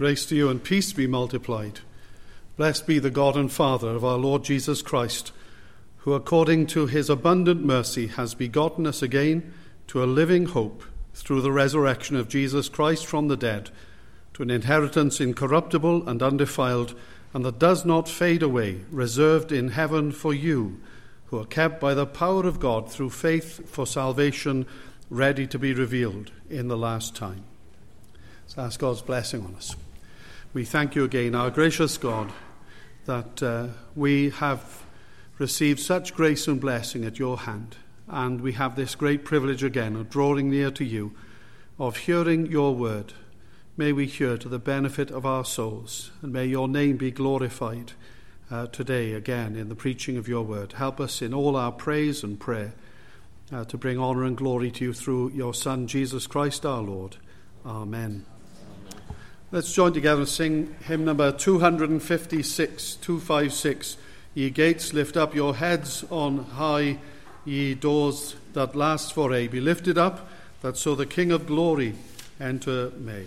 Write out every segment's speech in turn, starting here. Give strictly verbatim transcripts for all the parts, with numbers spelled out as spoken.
Grace to you and peace be multiplied. Blessed be the God and Father of our Lord Jesus Christ, who according to his abundant mercy has begotten us again to a living hope through the resurrection of Jesus Christ from the dead, to an inheritance incorruptible and undefiled, and that does not fade away, reserved in heaven for you, who are kept by the power of God through faith for salvation, ready to be revealed in the last time. Let's ask God's blessing on us. We thank you again, our gracious God, that uh, we have received such grace and blessing at your hand, and we have this great privilege again of drawing near to you, of hearing your word. May we hear to the benefit of our souls, and may your name be glorified uh, today again in the preaching of your word. Help us in all our praise and prayer uh, to bring honour and glory to you through your Son, Jesus Christ our Lord. Amen. Let's join together and sing hymn number two fifty-six, two fifty-six. Ye gates, lift up your heads on high, ye doors that last for aye. Be lifted up, that so the King of glory enter may.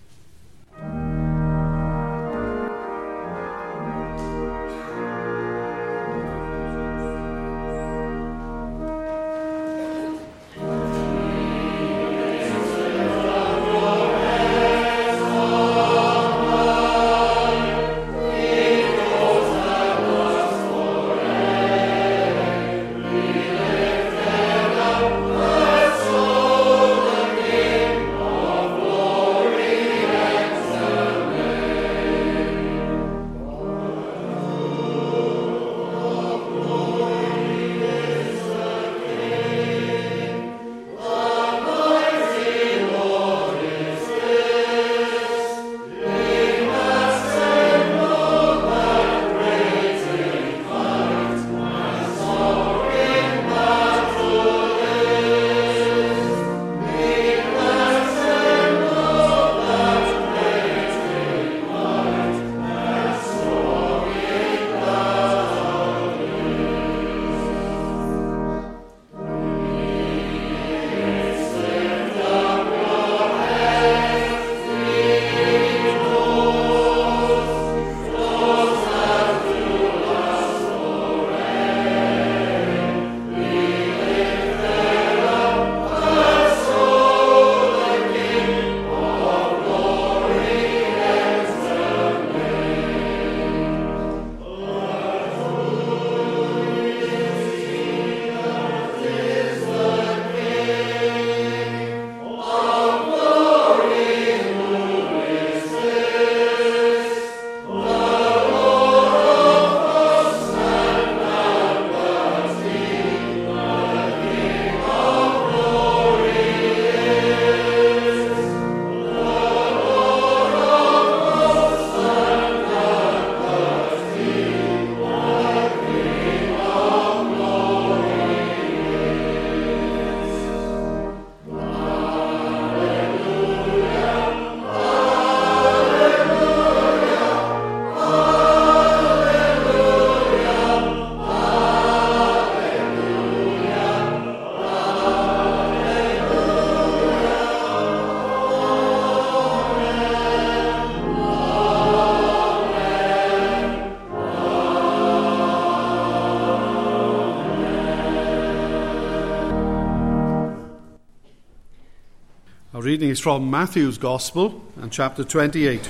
Reading is from Matthew's Gospel and chapter twenty-eight.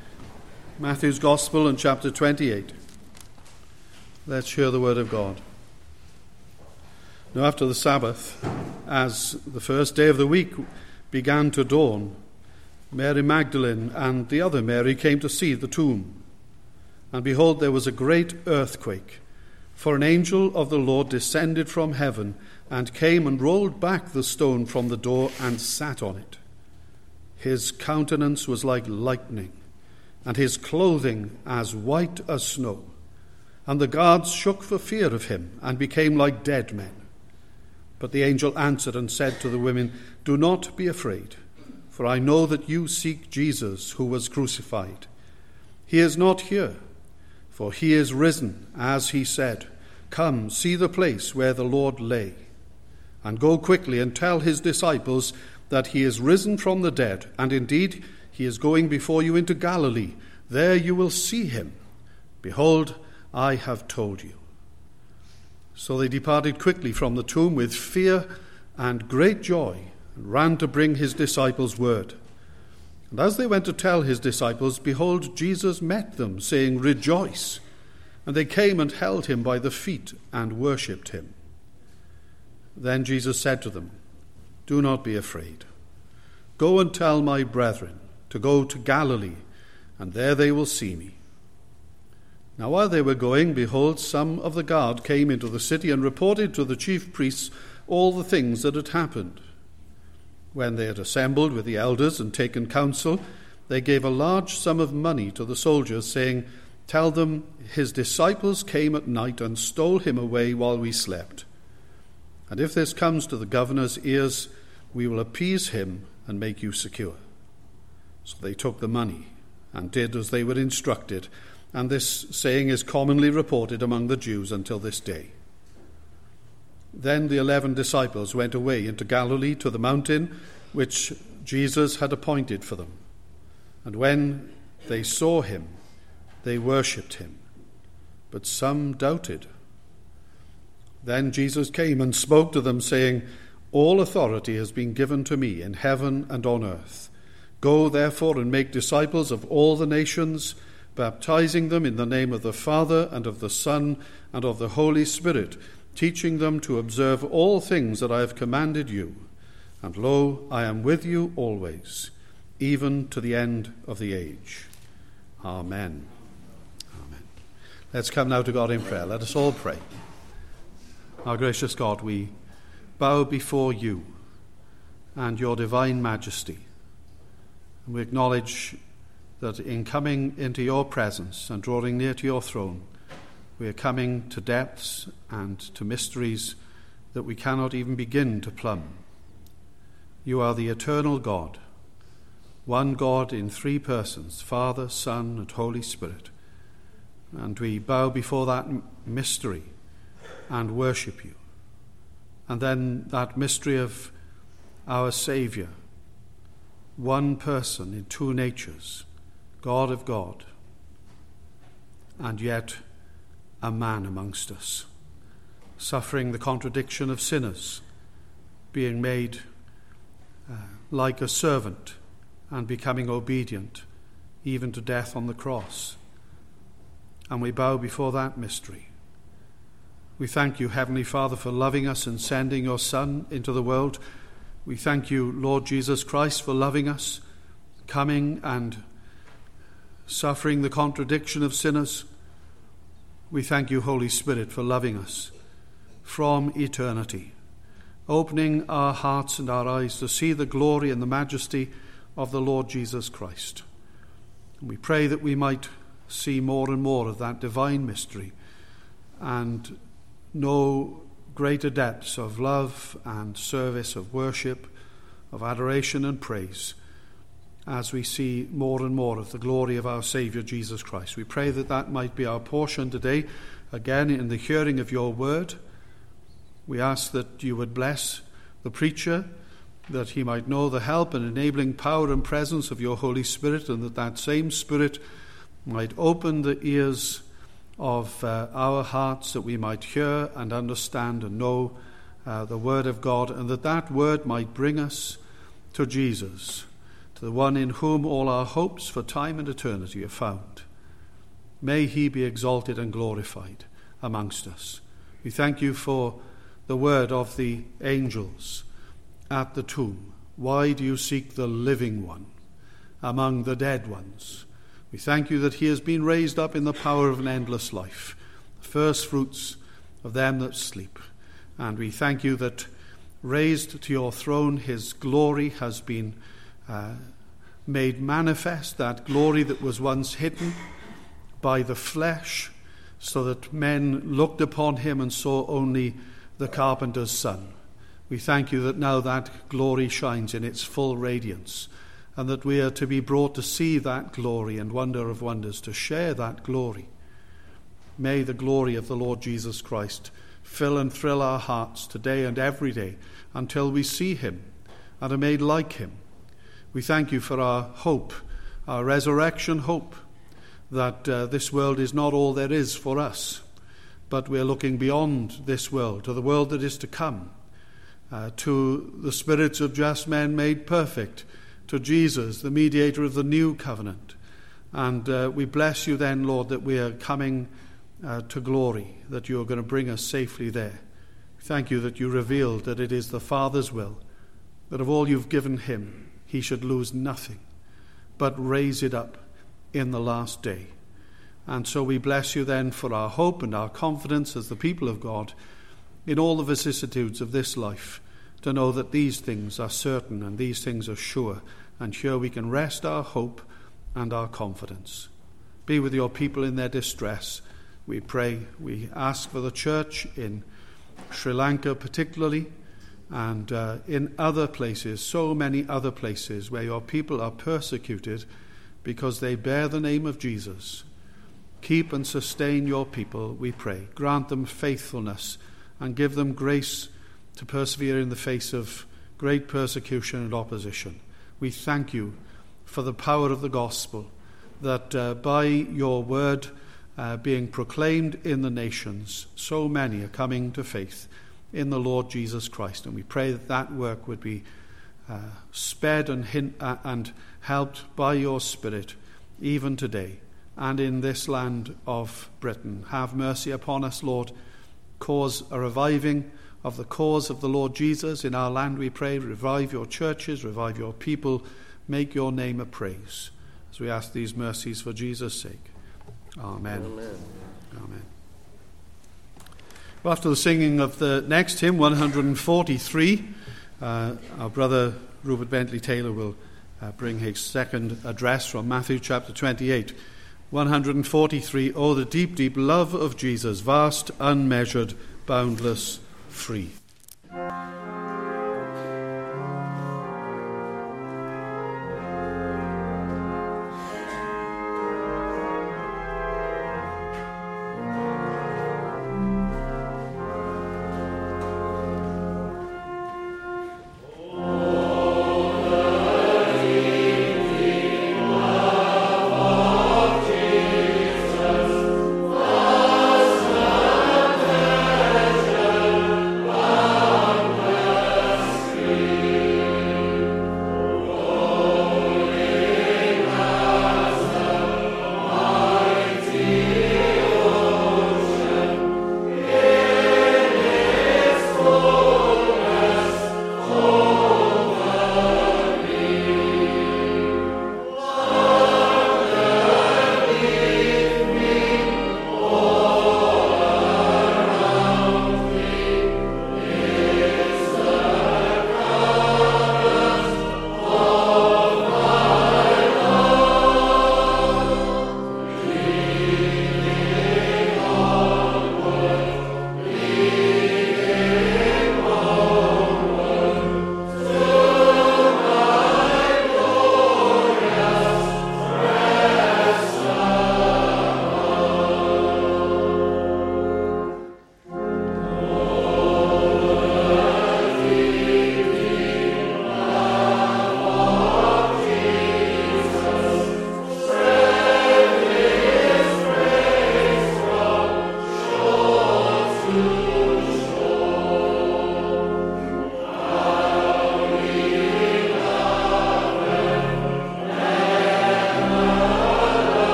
Matthew's Gospel and chapter twenty-eight. Let's hear the word of God. Now after the Sabbath, as the first day of the week began to dawn, Mary Magdalene and the other Mary came to see the tomb. And behold, there was a great earthquake, for an angel of the Lord descended from heaven and came and rolled back the stone from the door and sat on it. His countenance was like lightning, and his clothing as white as snow. And the guards shook for fear of him and became like dead men. But the angel answered and said to the women, "Do not be afraid, for I know that you seek Jesus who was crucified. He is not here, for he is risen, as he said. Come, see the place where the Lord lay. And go quickly and tell his disciples that he is risen from the dead, and indeed He is going before you into Galilee. There you will see him. Behold, I have told you." So they departed quickly from the tomb with fear and great joy, and ran to bring his disciples word. And as they went to tell his disciples, behold, Jesus met them, saying, "Rejoice." And they came and held him by the feet and worshipped him. Then Jesus said to them, "Do not be afraid. Go and tell my brethren to go to Galilee, and there they will see me." Now while they were going, behold, some of the guard came into the city and reported to the chief priests all the things that had happened. When they had assembled with the elders and taken counsel, they gave a large sum of money to the soldiers, saying, "Tell them, his disciples came at night and stole him away while we slept. And if this comes to the governor's ears, we will appease him and make you secure." So they took the money and did as they were instructed, and this saying is commonly reported among the Jews until this day. Then the eleven disciples went away into Galilee to the mountain which Jesus had appointed for them. And when they saw him, they worshipped him, but some doubted. Then Jesus came and spoke to them, saying, "All authority has been given to me in heaven and on earth. Go, therefore, and make disciples of all the nations, baptizing them in the name of the Father and of the Son and of the Holy Spirit, teaching them to observe all things that I have commanded you. And lo, I am with you always, even to the end of the age." Amen. Amen. Let's come now to God in prayer. Let us all pray. Our gracious God, we bow before you and your divine majesty. And we acknowledge that in coming into your presence and drawing near to your throne, we are coming to depths and to mysteries that we cannot even begin to plumb. You are the eternal God, one God in three persons, Father, Son, and Holy Spirit. And we bow before that mystery and worship you. And then that mystery of our Saviour, one person in two natures, God of God, and yet a man amongst us, suffering the contradiction of sinners, being made uh, like a servant and becoming obedient, even to death on the cross. And we bow before that mystery. We thank you, Heavenly Father, for loving us and sending your Son into the world. We thank you, Lord Jesus Christ, for loving us, coming and suffering the contradiction of sinners. We thank you, Holy Spirit, for loving us from eternity, opening our hearts and our eyes to see the glory and the majesty of the Lord Jesus Christ. And we pray that we might see more and more of that divine mystery and know greater depths of love and service, of worship, of adoration and praise, as we see more and more of the glory of our Saviour Jesus Christ. We pray that that might be our portion today, again in the hearing of your word. We ask that you would bless the preacher, that he might know the help and enabling power and presence of your Holy Spirit, and that that same Spirit might open the ears of uh, our hearts, that we might hear and understand and know uh, the word of God, and that that word might bring us to Jesus, to the one in whom all our hopes for time and eternity are found. May he be exalted and glorified amongst us. We thank you for the word of the angels at the tomb. Why do you seek the living one among the dead ones? We thank you that he has been raised up in the power of an endless life, the first fruits of them that sleep. And we thank you that raised to your throne, his glory has been uh, made manifest, that glory that was once hidden by the flesh, so that men looked upon him and saw only the carpenter's son. We thank you that now that glory shines in its full radiance, and that we are to be brought to see that glory and wonder of wonders, to share that glory. May the glory of the Lord Jesus Christ fill and thrill our hearts today and every day until we see him and are made like him. We thank you for our hope our resurrection hope, that uh, this world is not all there is for us, but we're looking beyond this world to the world that is to come, uh, to the spirits of just men made perfect, to Jesus, the mediator of the new covenant. And uh, we bless you then, Lord, that we are coming uh, to glory, that you are going to bring us safely there. Thank you that you revealed that it is the Father's will, that of all you've given him, he should lose nothing, but raise it up in the last day. And so we bless you then for our hope and our confidence as the people of God in all the vicissitudes of this life, to know that these things are certain and these things are sure, and here we can rest our hope and our confidence. Be with your people in their distress, we pray. We ask for the church in Sri Lanka particularly, and uh, in other places, so many other places where your people are persecuted because they bear the name of Jesus. Keep and sustain your people, we pray. Grant them faithfulness and give them grace to persevere in the face of great persecution and opposition. We thank you for the power of the gospel, that uh, by your word uh, being proclaimed in the nations, so many are coming to faith in the Lord Jesus Christ. And we pray that that work would be uh, sped and, hint, uh, and helped by your Spirit even today and in this land of Britain. Have mercy upon us, Lord. Cause a reviving of the cause of the Lord Jesus in our land, we pray. Revive your churches, revive your people. Make your name a praise. As we ask these mercies for Jesus' sake. Amen. Amen. Amen. Well, after the singing of the next hymn, one forty-three, uh, our brother Rupert Bentley Taylor will uh, bring his second address from Matthew chapter twenty-eight. one forty-three, Oh, the deep, deep love of Jesus, vast, unmeasured, boundless, free. Wow.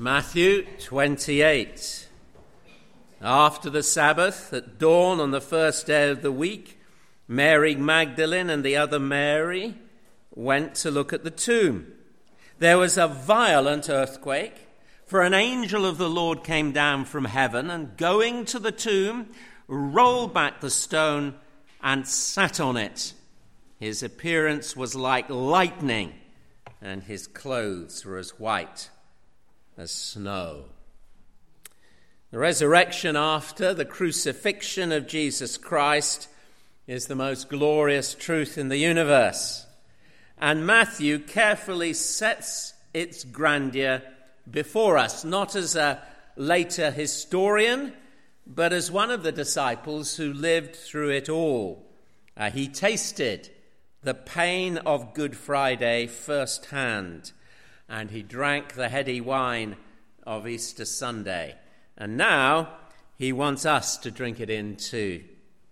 Matthew twenty-eight. After the Sabbath, at dawn on the first day of the week, Mary Magdalene and the other Mary went to look at the tomb. There was a violent earthquake, for an angel of the Lord came down from heaven and, going to the tomb, rolled back the stone and sat on it. His appearance was like lightning, and his clothes were as white as snow. The resurrection after the crucifixion of Jesus Christ is the most glorious truth in the universe. And Matthew carefully sets its grandeur before us, not as a later historian, but as one of the disciples who lived through it all. Uh, he tasted the pain of Good Friday firsthand, and he drank the heady wine of Easter Sunday. And now he wants us to drink it in too.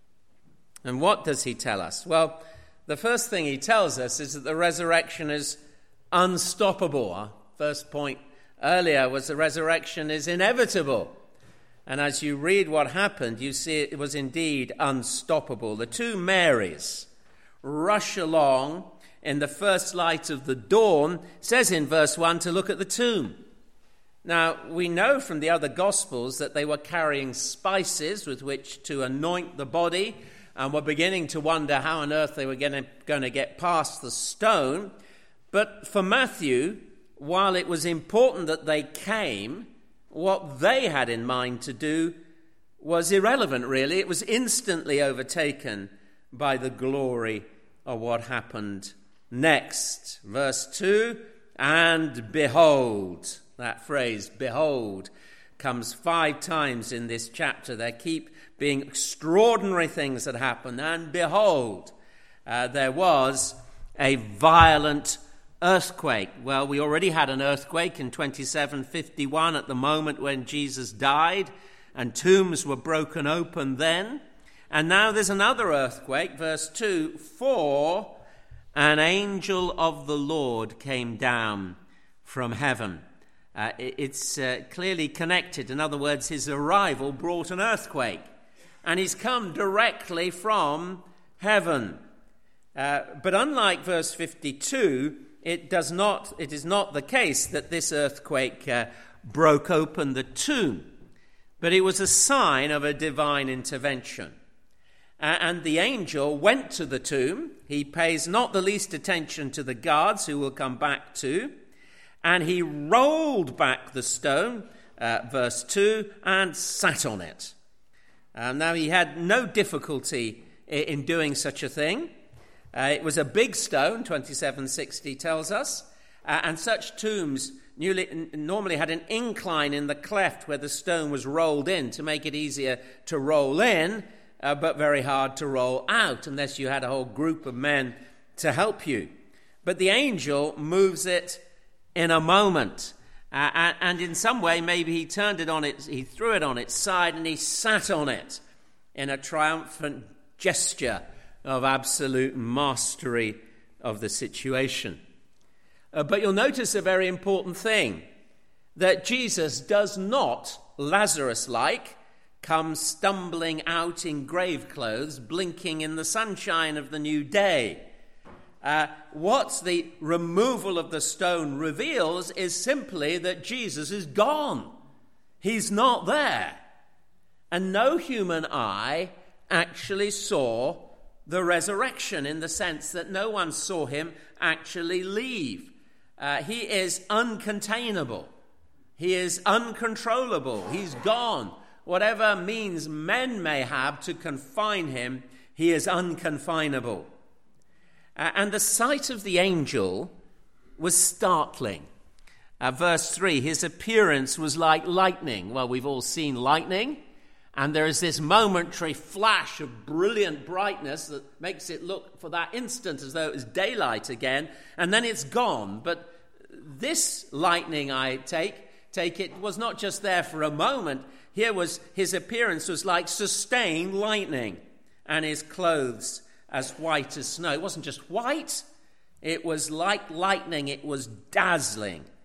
And what does he tell us? Well, the first thing he tells us is that the resurrection is unstoppable. Our first point earlier was the resurrection is inevitable. And as you read what happened, you see it was indeed unstoppable. The two Marys rush along in the first light of the dawn, says in verse one, to look at the tomb. Now, we know from the other Gospels that they were carrying spices with which to anoint the body, and were beginning to wonder how on earth they were going to, going to get past the stone. But for Matthew, while it was important that they came, what they had in mind to do was irrelevant, really. It was instantly overtaken by the glory of what happened next. Verse two, and behold. That phrase, behold, comes five times in this chapter. There keep being extraordinary things that happen. And behold, uh, there was a violent earthquake. Well, we already had an earthquake in twenty-seven fifty-one at the moment when Jesus died, and tombs were broken open then. And now there's another earthquake, verse two, for an angel of the Lord came down from heaven. Uh, it's uh, clearly connected. In other words, his arrival brought an earthquake, and he's come directly from heaven. Uh, but unlike verse fifty-two, it does not. It is not the case that this earthquake uh, broke open the tomb, but it was a sign of a divine intervention. Uh, and the angel went to the tomb. He pays not the least attention to the guards, who we'll come back to. And he rolled back the stone, uh, verse two, and sat on it. Um, now, he had no difficulty in doing such a thing. Uh, it was a big stone, twenty-seven sixty tells us, uh, and such tombs newly, normally had an incline in the cleft where the stone was rolled in to make it easier to roll in, uh, but very hard to roll out unless you had a whole group of men to help you. But the angel moves it in a moment, uh, and in some way maybe he turned it on its, he threw it on its side and he sat on it in a triumphant gesture of absolute mastery of the situation. Uh, but you'll notice a very important thing, that Jesus does not, Lazarus-like, come stumbling out in grave clothes, blinking in the sunshine of the new day. Uh, what the removal of the stone reveals is simply that Jesus is gone. He's not there. And no human eye actually saw the resurrection, in the sense that no one saw him actually leave. Uh, he is uncontainable. He is uncontrollable. He's gone. Whatever means men may have to confine him, he is unconfinable. Uh, and the sight of the angel was startling. Uh, verse three, his appearance was like lightning. Well, we've all seen lightning, and there is this momentary flash of brilliant brightness that makes it look for that instant as though it was daylight again, and then it's gone. But this lightning, I take, take it, was not just there for a moment. Here was his appearance was like sustained lightning, and his clothes as white as snow. It wasn't just white, it was like lightning, it was dazzling.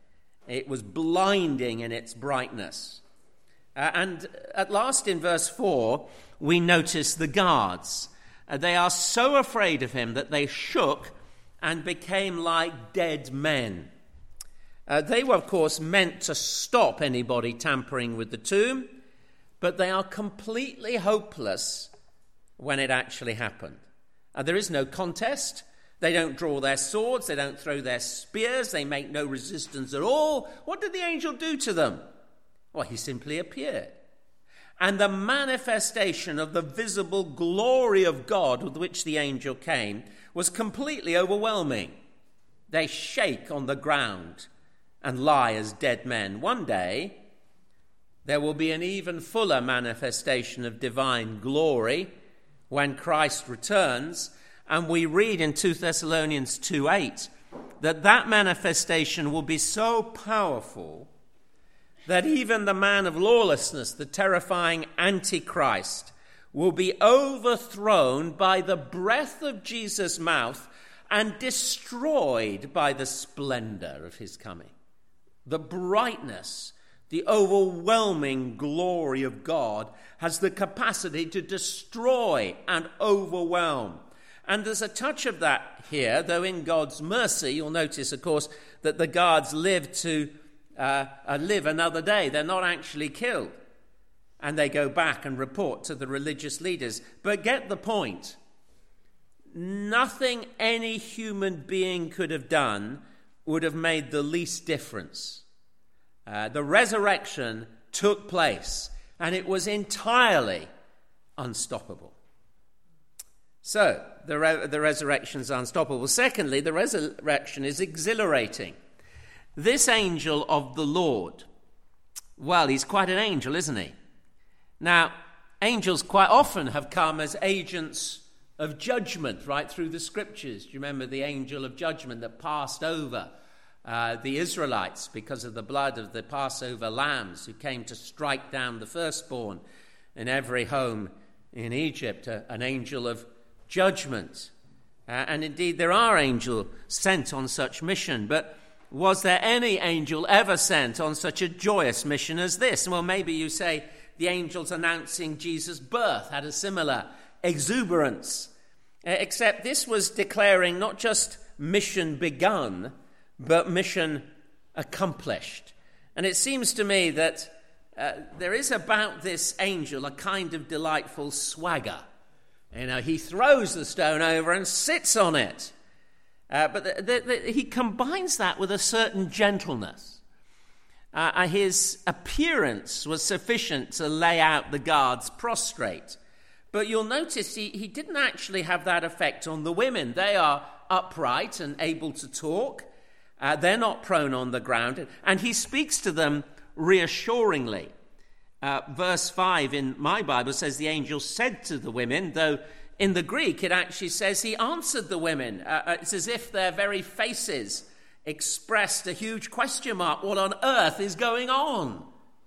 It was blinding in its brightness. Uh, and at last in verse four, we notice the guards. Uh, they are so afraid of him that they shook and became like dead men. Uh, they were, of course, meant to stop anybody tampering with the tomb, but they are completely hopeless when it actually happened. Uh, there is no contest. They don't draw their swords. They don't throw their spears. They make no resistance at all. What did the angel do to them? Well, he simply appeared. And the manifestation of the visible glory of God with which the angel came was completely overwhelming. They shake on the ground and lie as dead men. One day, there will be an even fuller manifestation of divine glory when Christ returns. And we read in Second Thessalonians two eight that that manifestation will be so powerful that even the man of lawlessness, the terrifying Antichrist, will be overthrown by the breath of Jesus' mouth and destroyed by the splendor of his coming. The brightness, the overwhelming glory of God has the capacity to destroy and overwhelm. And there's a touch of that here, though in God's mercy, you'll notice, of course, that the guards live to uh, uh, live another day. They're not actually killed. And they go back and report to the religious leaders. But get the point. Nothing any human being could have done would have made the least difference. Uh, the resurrection took place, and it was entirely unstoppable. So, the, re- the resurrection is unstoppable. Secondly, the resurrection is exhilarating. This angel of the Lord, well, he's quite an angel, isn't he? Now, angels quite often have come as agents of judgment right through the scriptures. Do you remember the angel of judgment that passed over uh, the Israelites because of the blood of the Passover lambs who came to strike down the firstborn in every home in Egypt, uh, an angel of judgment. Uh, and indeed, there are angels sent on such mission, but was there any angel ever sent on such a joyous mission as this? Well, maybe you say the angels announcing Jesus' birth had a similar exuberance, uh, except this was declaring not just mission begun, but mission accomplished. And it seems to me that uh, there is about this angel a kind of delightful swagger. You know, he throws the stone over and sits on it. Uh, but the, the, the, he combines that with a certain gentleness. Uh, his appearance was sufficient to lay out the guards prostrate. But you'll notice he, he didn't actually have that effect on the women. They are upright and able to talk. Uh, they're not prone on the ground. And he speaks to them reassuringly. Uh, verse five in my Bible says the angel said to the women, though in the Greek it actually says he answered the women. Uh, it's as if their very faces expressed a huge question mark. What on earth is going on?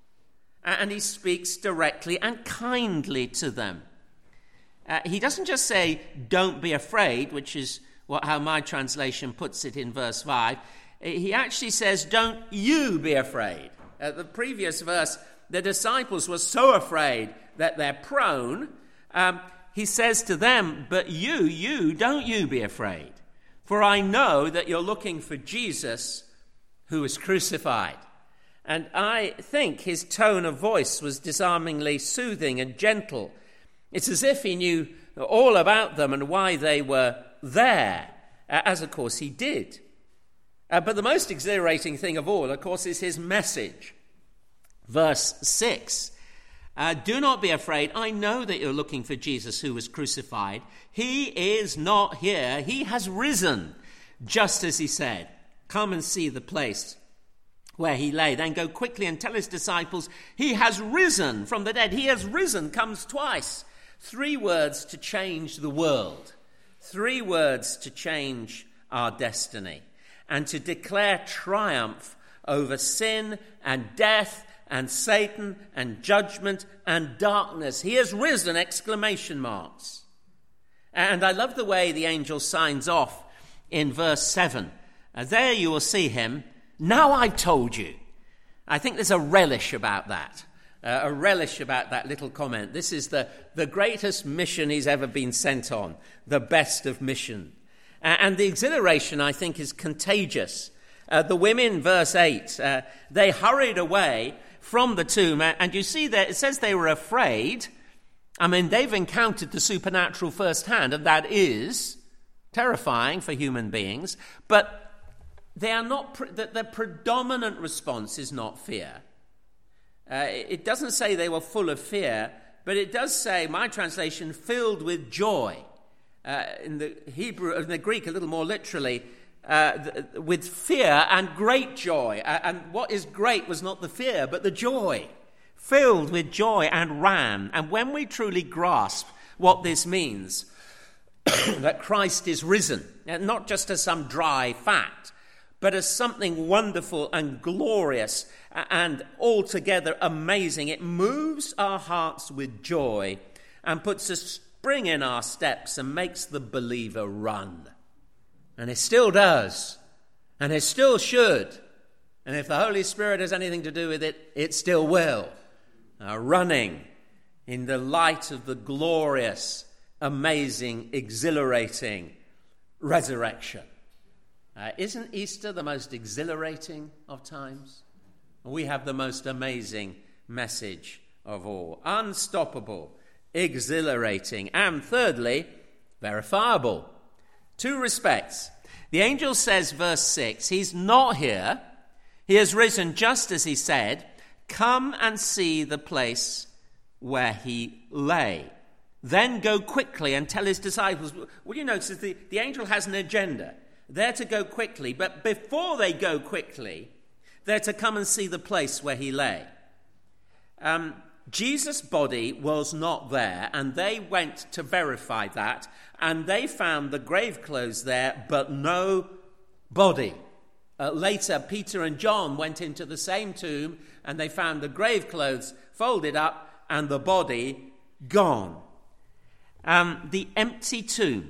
And he speaks directly and kindly to them. Uh, he doesn't just say, don't be afraid, which is what how my translation puts it in verse five. He actually says, don't you be afraid. Uh, the previous verse, the disciples were so afraid that they're prone. Um, he says to them, but you, you, don't you be afraid. For I know that you're looking for Jesus who was crucified. And I think his tone of voice was disarmingly soothing and gentle. It's as if he knew all about them and why they were there, as of course he did. Uh, but the most exhilarating thing of all, of course, is his message. Verse six, uh, do not be afraid. I know that you're looking for Jesus who was crucified. He is not here. He has risen, just as he said. Come and see the place where he lay. Then go quickly and tell his disciples, he has risen from the dead. He has risen comes twice. Three words to change the world. Three words to change our destiny. And to declare triumph over sin and death and Satan and judgment and darkness. He has risen, exclamation marks. And I love the way the angel signs off in verse seven. Uh, there you will see him, now I've told you. I think there's a relish about that. Uh, a relish about that little comment. This is the, the greatest mission he's ever been sent on, the best of mission. Uh, and the exhilaration, I think, is contagious. Uh, the women, verse eight, uh, they hurried away from the tomb, and you see that it says they were afraid. I mean, they've encountered the supernatural firsthand, and that is terrifying for human beings, but they are not, pre- the, the predominant response is not fear. Uh, it doesn't say they were full of fear, but it does say, my translation, filled with joy. Uh, in the Hebrew, in the Greek, a little more literally, uh, th- with fear and great joy. Uh, and what is great was not the fear, but the joy. Filled with joy and ran. And when we truly grasp what this means, that Christ is risen, not just as some dry fact, but as something wonderful and glorious and altogether amazing. It moves our hearts with joy and puts a spring in our steps and makes the believer run. And it still does, and it still should. And if the Holy Spirit has anything to do with it, it still will. Uh, running in the light of the glorious, amazing, exhilarating resurrection. Uh, isn't Easter the most exhilarating of times? We have the most amazing message of all. Unstoppable, exhilarating, and thirdly, verifiable. Two respects. The angel says, verse six, he's not here. He has risen just as he said. Come and see the place where he lay. Then go quickly and tell his disciples. What you notice is the, the angel has an agenda. They're to go quickly, but before they go quickly, they're to come and see the place where he lay. Um, Jesus' body was not there, and they went to verify that, and they found the grave clothes there, but no body. Uh, later, Peter and John went into the same tomb, and they found the grave clothes folded up and the body gone. Um, the empty tomb.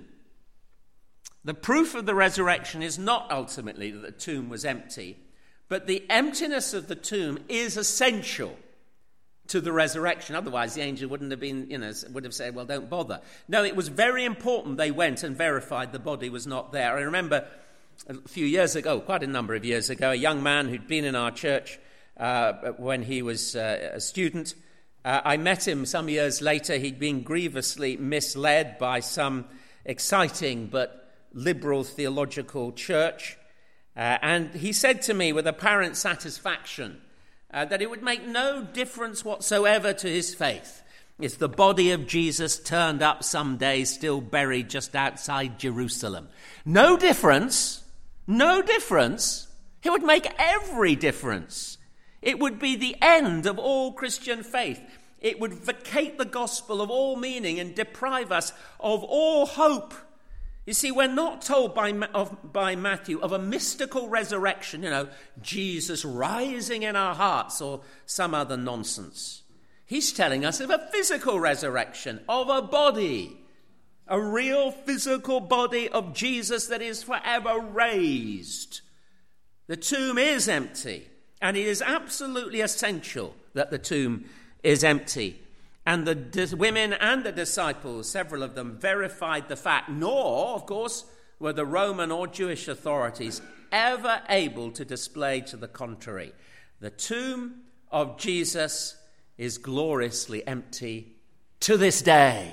The proof of the resurrection is not ultimately that the tomb was empty, but the emptiness of the tomb is essential to the resurrection. Otherwise, the angel wouldn't have been, you know, would have said, well, don't bother. No, it was very important they went and verified the body was not there. I remember a few years ago, quite a number of years ago, a young man who'd been in our church uh, when he was uh, a student. Uh, I met him some years later. He'd been grievously misled by some exciting but liberal theological church. Uh, and he said to me with apparent satisfaction uh, that it would make no difference whatsoever to his faith if the body of Jesus turned up someday still buried just outside Jerusalem. No difference. No difference. It would make every difference. It would be the end of all Christian faith. It would vacate the gospel of all meaning and deprive us of all hope. You see, we're not told by, of, by Matthew of a mystical resurrection, you know, Jesus rising in our hearts or some other nonsense. He's telling us of a physical resurrection, of a body, a real physical body of Jesus that is forever raised. The tomb is empty, and it is absolutely essential that the tomb is empty. And the dis- women and the disciples, several of them, verified the fact, nor, of course, were the Roman or Jewish authorities ever able to display to the contrary. The tomb of Jesus is gloriously empty to this day.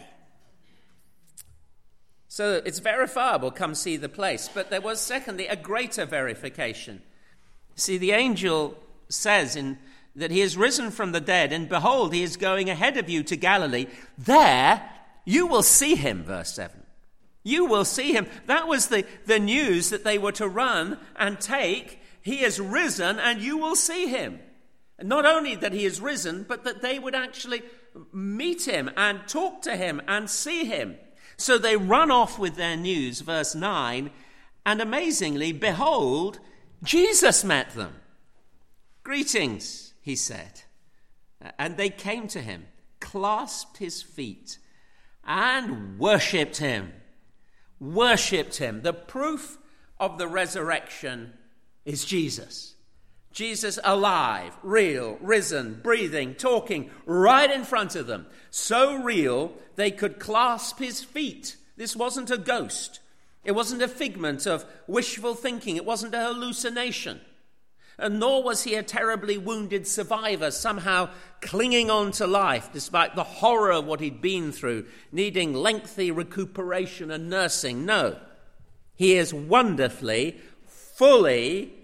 So it's verifiable, come see the place. But there was, secondly, a greater verification. See, the angel says in that he is risen from the dead, and behold, he is going ahead of you to Galilee. There you will see him, verse seven. You will see him. That was the, the news that they were to run and take. He is risen, and you will see him. And not only that he is risen, but that they would actually meet him and talk to him and see him. So they run off with their news, verse nine, and amazingly, behold, Jesus met them. Greetings, he said. And they came to him, clasped his feet, and worshipped him. Worshipped him. The proof of the resurrection is Jesus. Jesus alive, real, risen, breathing, talking, right in front of them. So real, they could clasp his feet. This wasn't a ghost. It wasn't a figment of wishful thinking. It wasn't a hallucination. And nor was he a terribly wounded survivor, somehow clinging on to life despite the horror of what he'd been through, needing lengthy recuperation and nursing. No, he is wonderfully, fully,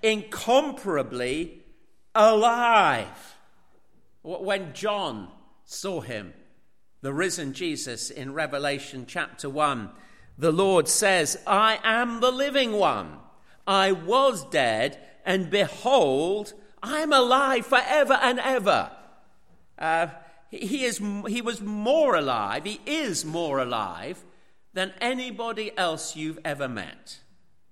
incomparably alive. When John saw him, the risen Jesus, in Revelation chapter one, the Lord says, I am the living one. I was dead, and behold, I am alive forever and ever. Uh, he is, he was more alive, he is more alive than anybody else you've ever met.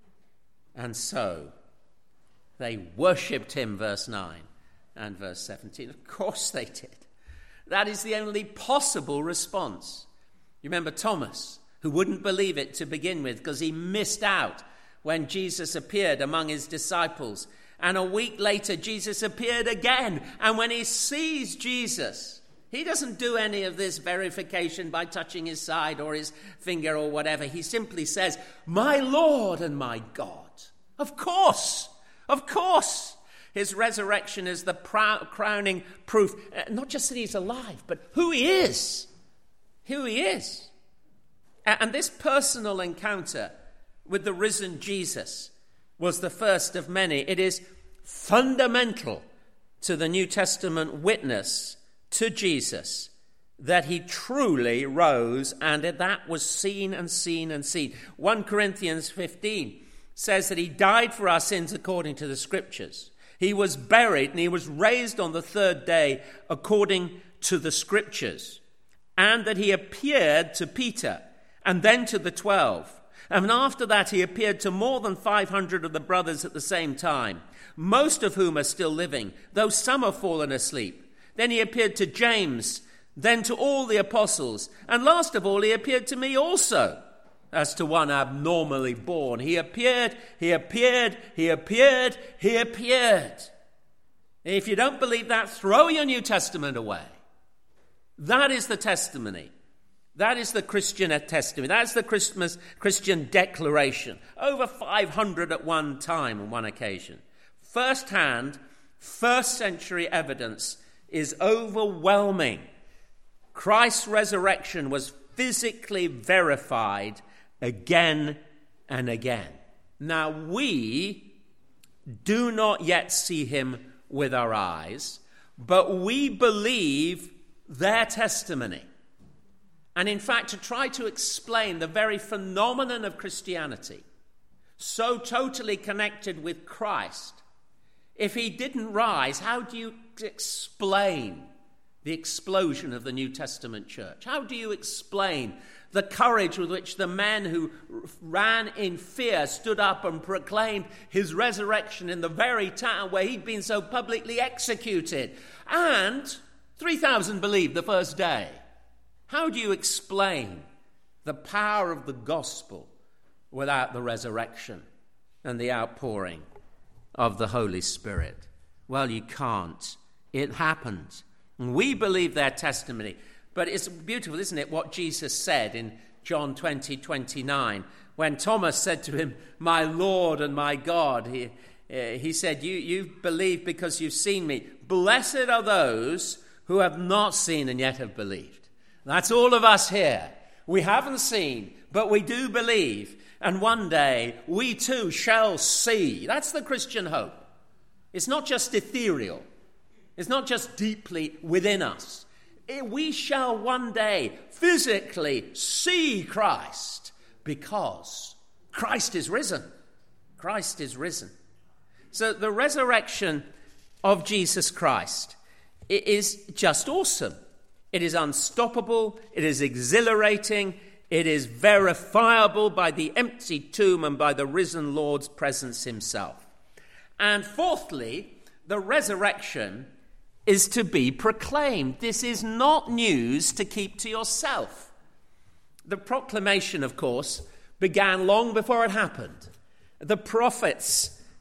And so they worshipped him, verse nine and verse seventeen. Of course they did. That is the only possible response. You remember Thomas, who wouldn't believe it to begin with because he missed out when Jesus appeared among his disciples. And a week later, Jesus appeared again. And when he sees Jesus, he doesn't do any of this verification by touching his side or his finger or whatever. He simply says, my Lord and my God. Of course, of course. His resurrection is the prou- crowning proof, uh, not just that he's alive, but who he is. Who he is. A- and this personal encounter with the risen Jesus was the first of many. It is fundamental to the New Testament witness to Jesus that he truly rose, and that was seen and seen and seen. First Corinthians fifteen says that he died for our sins according to the Scriptures. He was buried and he was raised on the third day according to the Scriptures. And that he appeared to Peter and then to the twelve. And after that, he appeared to more than five hundred of the brothers at the same time, most of whom are still living, though some have fallen asleep. Then he appeared to James, then to all the apostles. And last of all, he appeared to me also, as to one abnormally born. He appeared, he appeared, he appeared, he appeared. If you don't believe that, throw your New Testament away. That is the testimony. That is the Christian testimony. That's the Christmas Christian declaration. Over five hundred at one time on one occasion. First-hand, first-century evidence is overwhelming. Christ's resurrection was physically verified again and again. Now, we do not yet see him with our eyes, but we believe their testimony. And in fact, to try to explain the very phenomenon of Christianity, so totally connected with Christ, if he didn't rise, how do you explain the explosion of the New Testament church? How do you explain the courage with which the men who ran in fear stood up and proclaimed his resurrection in the very town where he'd been so publicly executed? And three thousand believed the first day. How do you explain the power of the gospel without the resurrection and the outpouring of the Holy Spirit? Well, you can't. It happened. And we believe their testimony. But it's beautiful, isn't it, what Jesus said in John twenty, twenty-nine, when Thomas said to him, my Lord and my God. He, uh, he said, you, you've believed because you've seen me. Blessed are those who have not seen and yet have believed. That's all of us here. We haven't seen, but we do believe. And one day, we too shall see. That's the Christian hope. It's not just ethereal. It's not just deeply within us. We shall one day physically see Christ because Christ is risen. Christ is risen. So the resurrection of Jesus Christ is just awesome. It is unstoppable. It is exhilarating. It is verifiable by the empty tomb and by the risen Lord's presence himself. And fourthly, the resurrection is to be proclaimed. This is not news to keep to yourself. The proclamation, of course, began long before it happened. The prophets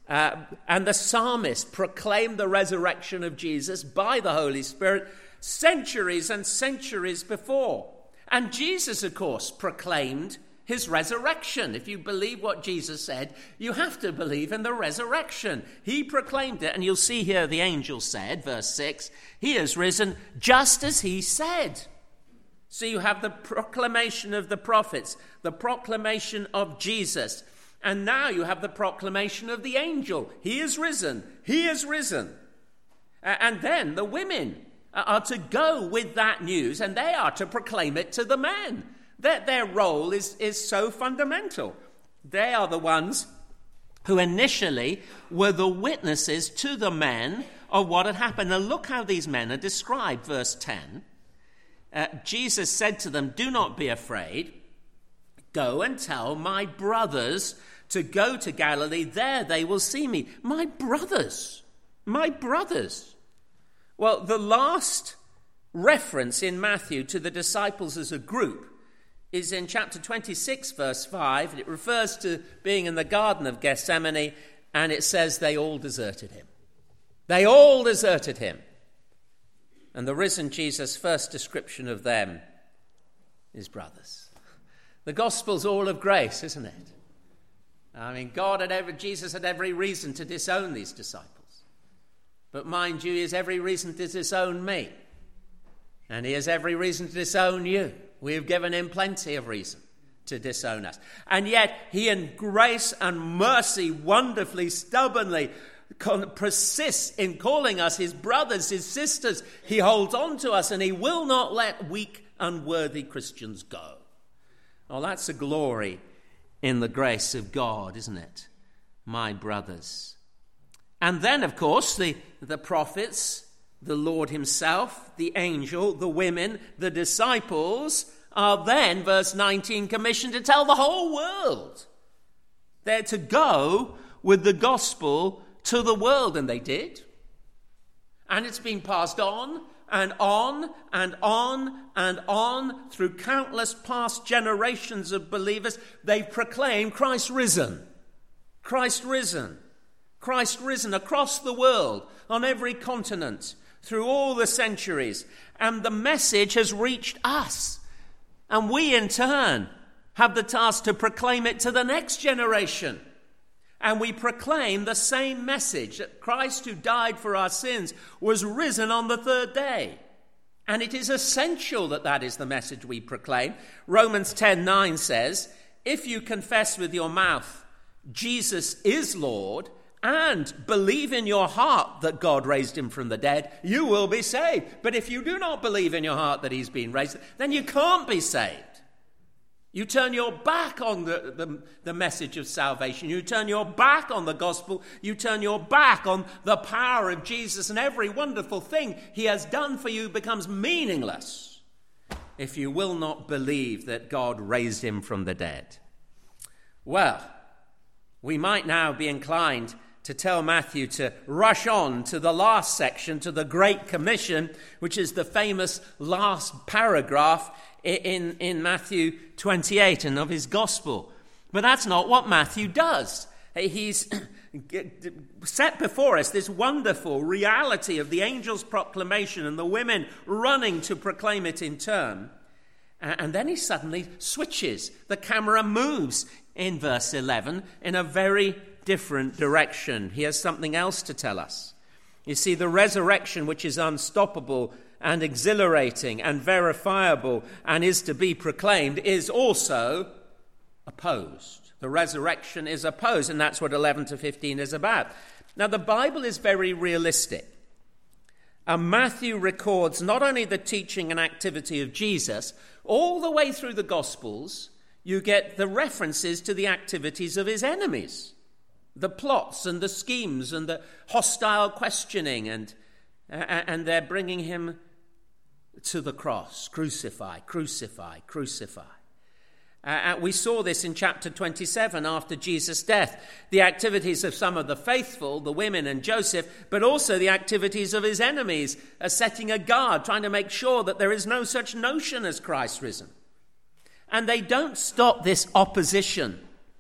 Uh, and the psalmist proclaimed the resurrection of Jesus by the Holy Spirit centuries and centuries before. And Jesus, of course, proclaimed his resurrection. If you believe what Jesus said, you have to believe in the resurrection. He proclaimed it, and you'll see here the angel said, verse six, he has risen just as he said. So you have the proclamation of the prophets, the proclamation of Jesus, and now you have the proclamation of the angel. He is risen. He is risen. And then the women are to go with that news, and they are to proclaim it to the men. Their, their role is, is so fundamental. They are the ones who initially were the witnesses to the men of what had happened. Now look how these men are described, verse ten. Uh, Jesus said to them, "Do not be afraid. Go and tell my brothers to go to Galilee. There they will see me." My brothers. My brothers. Well, the last reference in Matthew to the disciples as a group is in chapter twenty-six, verse five. And it refers to being in the Garden of Gethsemane, and it says they all deserted him. They all deserted him. And the risen Jesus' first description of them is brothers. The gospel's all of grace, isn't it? I mean, God had every, Jesus had every reason to disown these disciples. But mind you, he has every reason to disown me. And he has every reason to disown you. We have given him plenty of reason to disown us. And yet, he in grace and mercy, wonderfully, stubbornly, persists in calling us his brothers, his sisters. He holds on to us, and he will not let weak, unworthy Christians go. Oh, that's a glory in the grace of God, isn't it? My brothers. And then, of course, the, the prophets, the Lord himself, the angel, the women, the disciples are then, verse nineteen, commissioned to tell the whole world. They're to go with the gospel to the world, and they did. And it's been passed on and on and on and on through countless past generations of believers. They've proclaimed Christ risen. Christ risen. Christ risen across the world, on every continent, through all the centuries. And the message has reached us. And we, in turn, have the task to proclaim it to the next generation. And we proclaim the same message, that Christ, who died for our sins, was risen on the third day. And it is essential that that is the message we proclaim. Romans ten nine says, "If you confess with your mouth Jesus is Lord, and believe in your heart that God raised him from the dead, you will be saved. But if you do not believe in your heart that he's been raised, then you can't be saved." You turn your back on the, the, the message of salvation. You turn your back on the gospel. You turn your back on the power of Jesus, and every wonderful thing he has done for you becomes meaningless if you will not believe that God raised him from the dead. Well, we might now be inclined to tell Matthew to rush on to the last section, to the Great Commission, which is the famous last paragraph in, in Matthew twenty-eight and of his gospel. But that's not what Matthew does. He's set before us this wonderful reality of the angel's proclamation and the women running to proclaim it in turn. And then he suddenly switches. The camera moves in verse eleven in a very different direction. He has something else to tell us. You see, the resurrection, which is unstoppable and exhilarating and verifiable and is to be proclaimed, is also opposed. The resurrection is opposed, and that's what eleven to fifteen is about. Now, the Bible is very realistic. And Matthew records not only the teaching and activity of Jesus, all the way through the Gospels, you get the references to the activities of his enemies, the plots and the schemes and the hostile questioning, and, uh, and they're bringing him to the cross. Crucify, crucify, crucify. Uh, we saw this in chapter twenty-seven after Jesus' death. The activities of some of the faithful, the women and Joseph, but also the activities of his enemies, are setting a guard, trying to make sure that there is no such notion as Christ risen. And they don't stop this opposition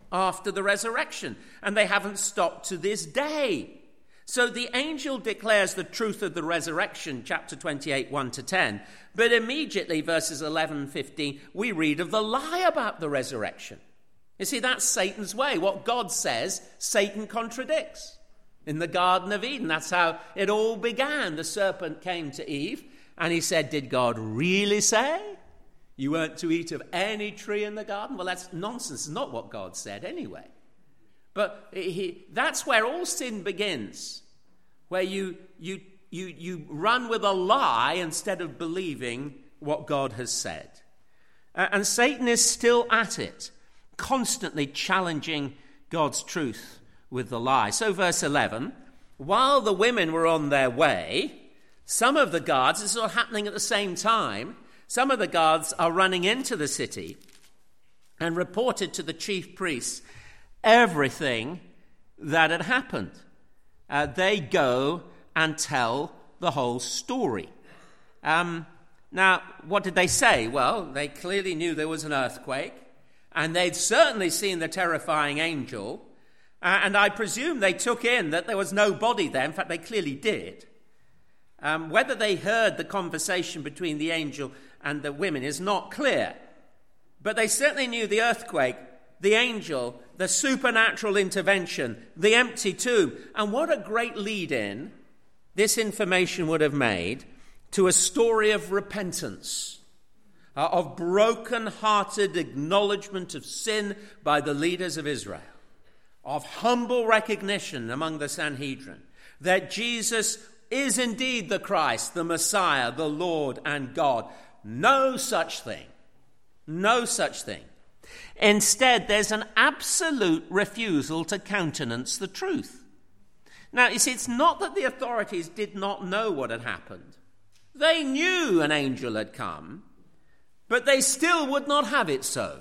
after the resurrection, and they haven't stopped to this day. So the angel declares the truth of the resurrection, chapter twenty-eight, one to ten, but immediately, verses eleven and fifteen, we read of the lie about the resurrection. You see, that's Satan's way. What God says, Satan contradicts. In the Garden of Eden, that's how it all began. The serpent came to Eve, and he said, did God really say you weren't to eat of any tree in the garden? Well, that's nonsense. It's not what God said anyway. But he, that's where all sin begins, where you, you, you, you run with a lie instead of believing what God has said. Uh, and Satan is still at it, constantly challenging God's truth with the lie. So verse eleven, while the women were on their way, some of the guards, this is all happening at the same time, some of the guards are running into the city and reported to the chief priests everything that had happened. Uh, they go and tell the whole story. Um, now, what did they say? Well, they clearly knew there was an earthquake, and they'd certainly seen the terrifying angel, uh, and I presume they took in that there was no body there. In fact, they clearly did. Um, whether they heard the conversation between the angel and the women is not clear, but they certainly knew the earthquake, the angel, the supernatural intervention, the empty tomb. And what a great lead-in this information would have made to a story of repentance, uh, of broken-hearted acknowledgement of sin by the leaders of Israel, of humble recognition among the Sanhedrin that Jesus is indeed the Christ, the Messiah, the Lord and God. No such thing. No such thing. Instead, there's an absolute refusal to countenance the truth. Now, you see, it's not that the authorities did not know what had happened. They knew an angel had come, but they still would not have it so.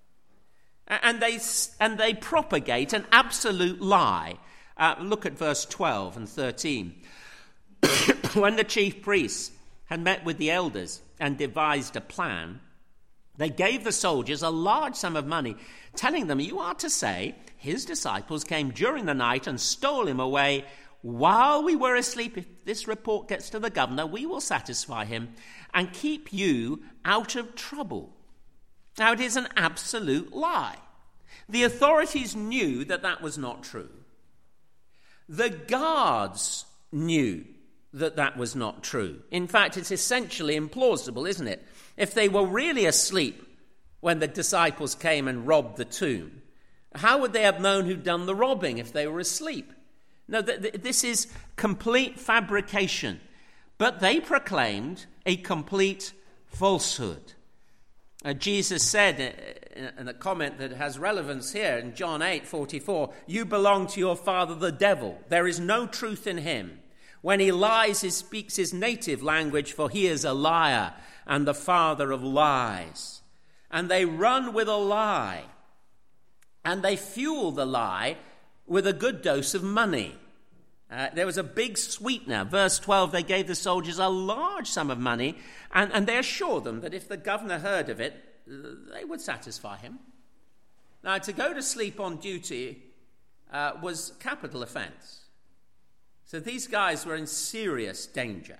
And they, and they propagate an absolute lie. Uh, look at verse twelve and thirteen. When the chief priests had met with the elders and devised a plan, they gave the soldiers a large sum of money, telling them, you are to say, his disciples came during the night and stole him away while we were asleep. If this report gets to the governor, we will satisfy him and keep you out of trouble. Now, it is an absolute lie. The authorities knew that that was not true. The guards knew that that was not true. In fact, it's essentially implausible, isn't it? If they were really asleep when the disciples came and robbed the tomb, how would they have known who'd done the robbing if they were asleep? No, th- th- this is complete fabrication. But they proclaimed a complete falsehood. Uh, Jesus said in a comment that has relevance here in John eight forty-four, you belong to your father the devil. There is no truth in him. When he lies, he speaks his native language, for he is a liar and the father of lies. And they run with a lie, and they fuel the lie with a good dose of money. Uh, there was a big sweetener. Verse twelve, they gave the soldiers a large sum of money, and, and they assured them that if the governor heard of it, they would satisfy him. Now, to go to sleep on duty uh, was capital offence. So these guys were in serious danger.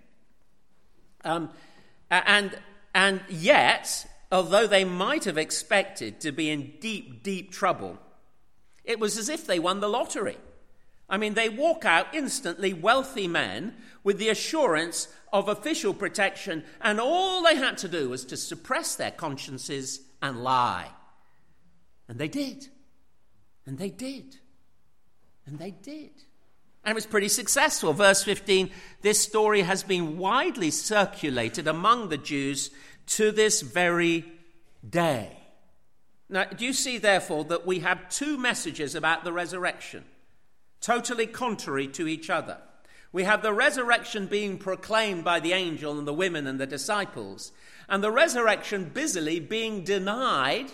Um, and, and yet, although they might have expected to be in deep, deep trouble, it was as if they won the lottery. I mean, they walk out instantly wealthy men with the assurance of official protection, and all they had to do was to suppress their consciences and lie. And they did. And they did. And they did. And it was pretty successful. Verse fifteen, this story has been widely circulated among the Jews to this very day. Now, do you see, therefore, that we have two messages about the resurrection, totally contrary to each other? We have the resurrection being proclaimed by the angel and the women and the disciples, and the resurrection busily being denied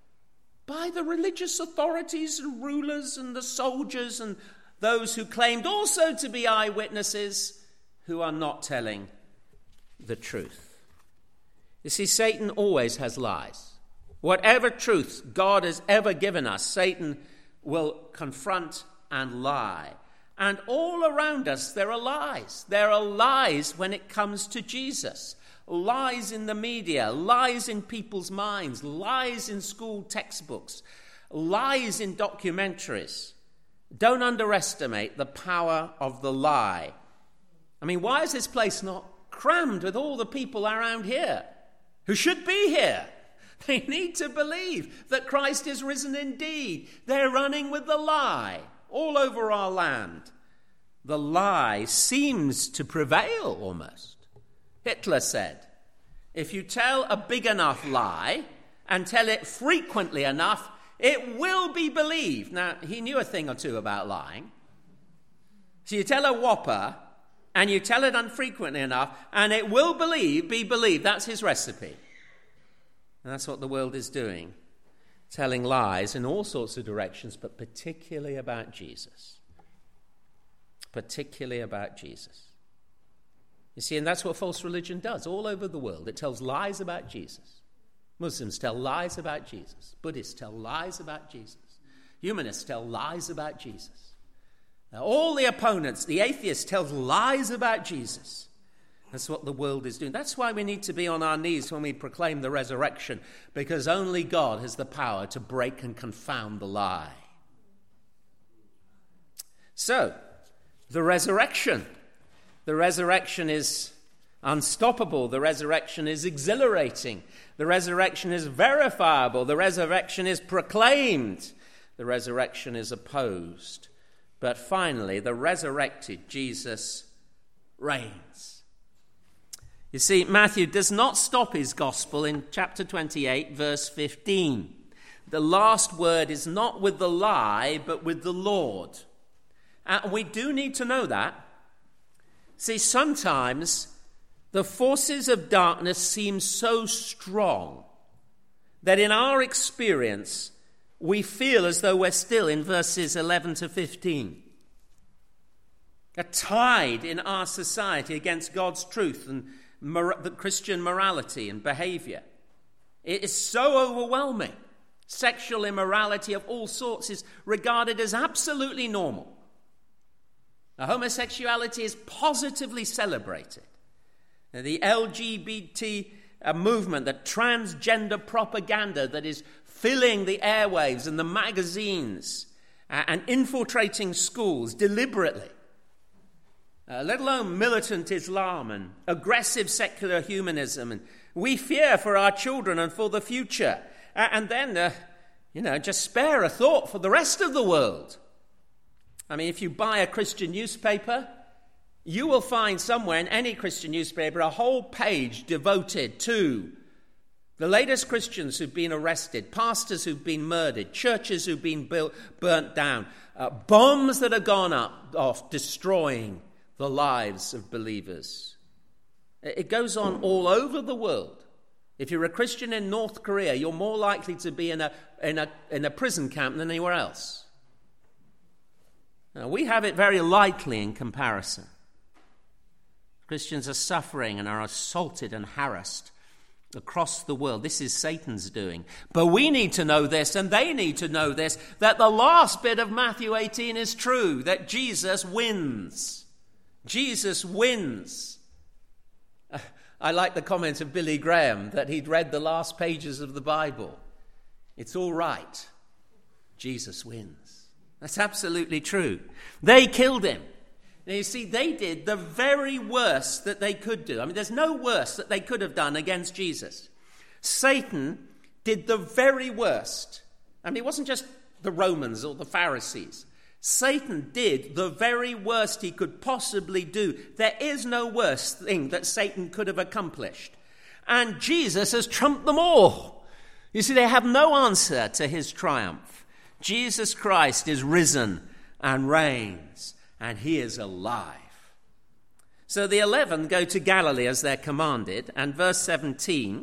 by the religious authorities and rulers and the soldiers and those who claimed also to be eyewitnesses who are not telling the truth. You see, Satan always has lies. Whatever truths God has ever given us, Satan will confront and lie. And all around us, there are lies. There are lies when it comes to Jesus. Lies in the media, lies in people's minds, lies in school textbooks, lies in documentaries. Don't underestimate the power of the lie. I mean, why is this place not crammed with all the people around here who should be here? They need to believe that Christ is risen indeed. They're running with the lie all over our land. The lie seems to prevail almost. Hitler said, if you tell a big enough lie and tell it frequently enough, it will be believed. Now, he knew a thing or two about lying. So you tell a whopper and you tell it unfrequently enough and it will believe, be believed. That's his recipe. And that's what the world is doing, telling lies in all sorts of directions, but particularly about Jesus. Particularly about Jesus. You see, and that's what false religion does all over the world. It tells lies about Jesus. Muslims tell lies about Jesus. Buddhists tell lies about Jesus. Humanists tell lies about Jesus. Now, all the opponents, the atheists, tell lies about Jesus. That's what the world is doing. That's why we need to be on our knees when we proclaim the resurrection, because only God has the power to break and confound the lie. So, the resurrection. The resurrection is unstoppable. The resurrection is exhilarating. The resurrection is verifiable. The resurrection is proclaimed. The resurrection is opposed. But finally, the resurrected Jesus reigns. You see, Matthew does not stop his gospel in chapter twenty-eight, verse fifteen. The last word is not with the lie, but with the Lord. And we do need to know that. See, sometimes the forces of darkness seem so strong that in our experience we feel as though we're still in verses eleven to fifteen. A tide in our society against God's truth and mor- the Christian morality and behavior. It is so overwhelming. Sexual immorality of all sorts is regarded as absolutely normal. Now, homosexuality is positively celebrated. Now, the L G B T uh, movement, the transgender propaganda that is filling the airwaves and the magazines uh, and infiltrating schools deliberately, uh, let alone militant Islam and aggressive secular humanism. And we fear for our children and for the future. Uh, and then, uh, you know, just spare a thought for the rest of the world. I mean, if you buy a Christian newspaper, you will find somewhere in any Christian newspaper a whole page devoted to the latest Christians who've been arrested, pastors who've been murdered, churches who've been built, burnt down, uh, bombs that have gone up off, destroying the lives of believers. It goes on all over the world. If you're a Christian in North Korea, you're more likely to be in a in a in a prison camp than anywhere else. Now, we have it very lightly in comparison. Christians are suffering and are assaulted and harassed across the world. This is Satan's doing. But we need to know this, and they need to know this, that the last bit of Matthew eighteen is true, that Jesus wins. Jesus wins. I like the comment of Billy Graham that he'd read the last pages of the Bible. It's all right. Jesus wins. That's absolutely true. They killed him. Now, you see, they did the very worst that they could do. I mean, there's no worse that they could have done against Jesus. Satan did the very worst. I mean, it wasn't just the Romans or the Pharisees. Satan did the very worst he could possibly do. There is no worse thing that Satan could have accomplished. And Jesus has trumped them all. You see, they have no answer to his triumph. Jesus Christ is risen and reigns, and he is alive. So the eleven go to Galilee as they're commanded, and verse seventeen,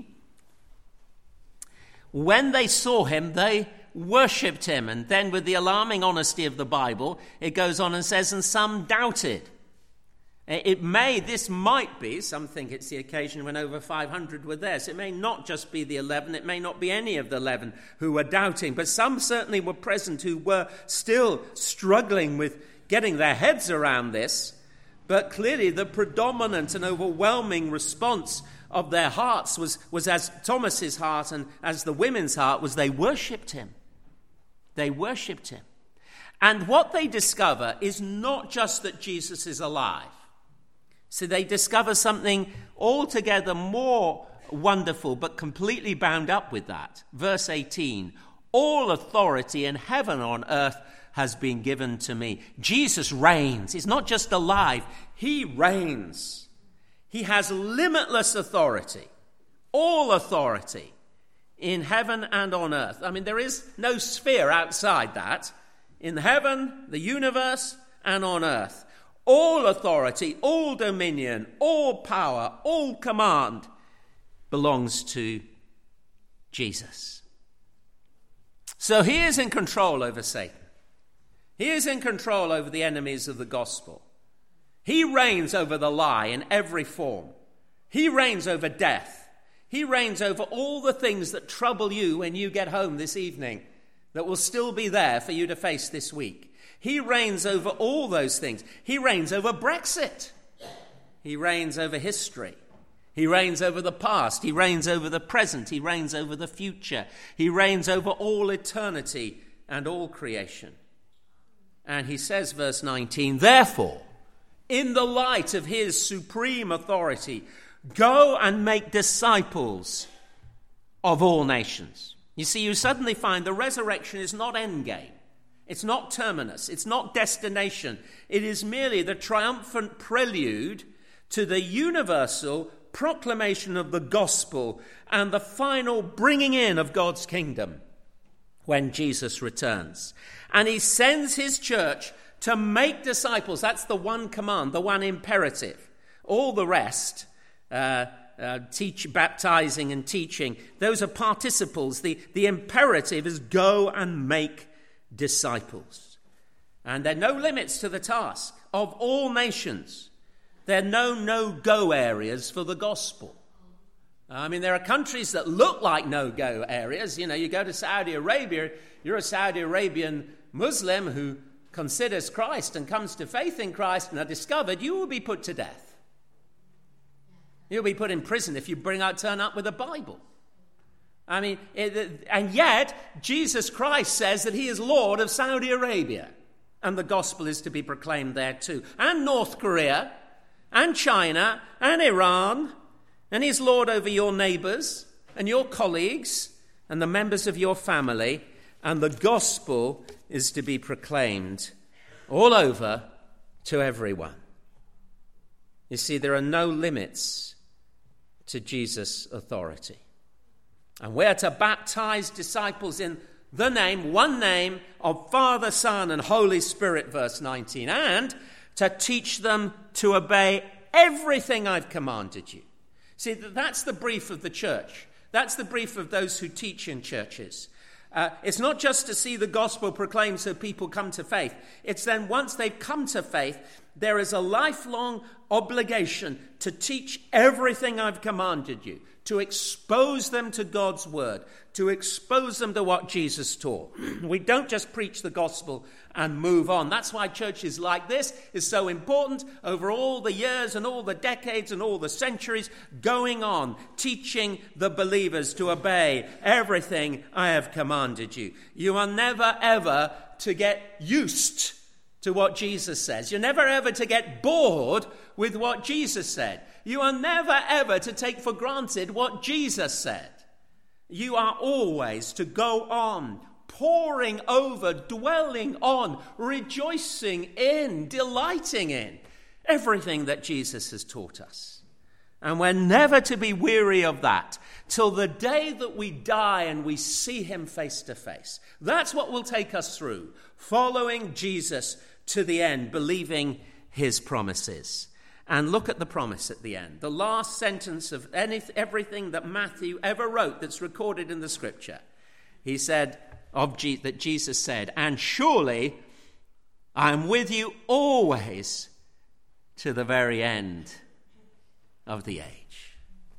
when they saw him, they worshipped him. And then with the alarming honesty of the Bible, it goes on and says, and some doubted. It may, this might be, some think it's the occasion when over five hundred were there. So it may not just be the eleven, it may not be any of the eleven who were doubting, but some certainly were present who were still struggling with getting their heads around this. But clearly the predominant and overwhelming response of their hearts was, was as Thomas's heart and as the women's heart was they worshipped him. They worshipped him. And what they discover is not just that Jesus is alive. So they discover something altogether more wonderful, but completely bound up with that. Verse eighteen, all authority in heaven and on earth has been given to me. Jesus reigns. He's not just alive. He reigns. He has limitless authority, all authority in heaven and on earth. I mean, there is no sphere outside that. In heaven, the universe, and on earth. All authority, all dominion, all power, all command belongs to Jesus. So he is in control over Satan. He is in control over the enemies of the gospel. He reigns over the lie in every form. He reigns over death. He reigns over all the things that trouble you when you get home this evening, that will still be there for you to face this week. He reigns over all those things. He reigns over Brexit. He reigns over history. He reigns over the past. He reigns over the present. He reigns over the future. He reigns over all eternity and all creation. And he says, verse nineteen, therefore, in the light of his supreme authority, go and make disciples of all nations. You see, you suddenly find the resurrection is not endgame. It's not terminus. It's not destination. It is merely the triumphant prelude to the universal proclamation of the gospel and the final bringing in of God's kingdom when Jesus returns. And he sends his church to make disciples. That's the one command, the one imperative. All the rest, uh, uh, teach, baptizing and teaching, those are participles. The, the imperative is go and make disciples. And there are no limits to the task of all nations. There are no no-go areas for the gospel. I mean, there are countries that look like no-go areas. You know, you go to Saudi Arabia, you're a Saudi Arabian Muslim who considers Christ and comes to faith in Christ and are discovered, you will be put to death. You'll be put in prison if you bring out, turn up with a Bible. I mean, it, and yet, Jesus Christ says that he is Lord of Saudi Arabia. And the gospel is to be proclaimed there too. And North Korea, and China, and Iran. And he's Lord over your neighbors, and your colleagues, and the members of your family. And the gospel is to be proclaimed all over to everyone. You see, there are no limits to Jesus' authority. And we're to baptize disciples in the name, one name of Father, Son, and Holy Spirit, verse nineteen, and to teach them to obey everything I've commanded you. See, that's the brief of the church. That's the brief of those who teach in churches. Uh, it's not just to see the gospel proclaimed so people come to faith. It's then once they've come to faith, there is a lifelong obligation to teach everything I've commanded you, to expose them to God's word, to expose them to what Jesus taught. We don't just preach the gospel and move on. That's why churches like this is so important over all the years and all the decades and all the centuries going on, teaching the believers to obey everything I have commanded you. You are never ever to get used to what Jesus says. You're never ever to get bored with what Jesus said. You are never ever to take for granted what Jesus said. You are always to go on, poring over, dwelling on, rejoicing in, delighting in everything that Jesus has taught us. And we're never to be weary of that till the day that we die and we see him face to face. That's what will take us through, following Jesus to the end, believing his promises. And look at the promise at the end. The last sentence of any, everything that Matthew ever wrote that's recorded in the scripture. He said, of Je- that Jesus said, and surely I am with you always to the very end of the age.